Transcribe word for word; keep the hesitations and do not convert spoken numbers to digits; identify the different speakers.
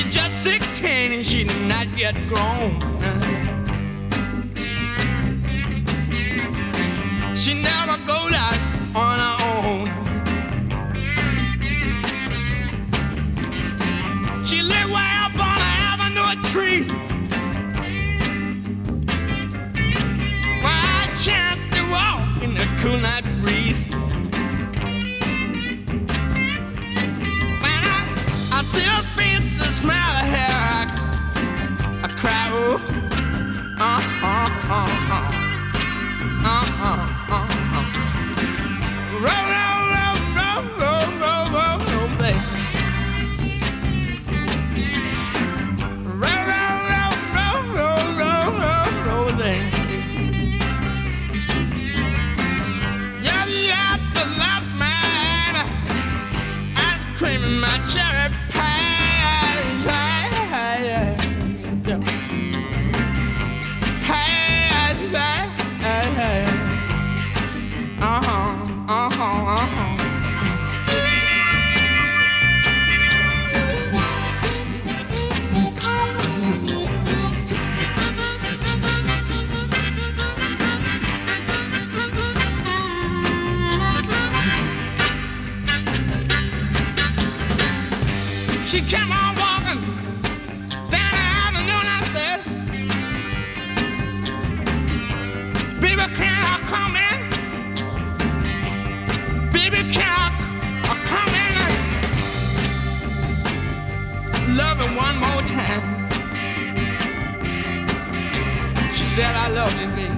Speaker 1: just sixteen and she's not yet grown. She never goes out on her own. She live way up on the avenue of trees, where I chance to walk in the cool night breeze. When I, I see her face, the smell of hair, I, I cry, oh, uh, uh, uh, uh. Uh, uh, uh, uh. Roll, roll, roll, roll, roll, roll, roll, baby. Roll, roll, roll, roll, roll, roll, roll, baby. Yeah, you have to love me. Ice cream in my cherry pie. Yeah. Uh-huh, uh-huh, uh-huh. She came on walking down the avenue and I said, baby, can I come in? Baby, can I come in and love you one more time? She said, I love you, baby.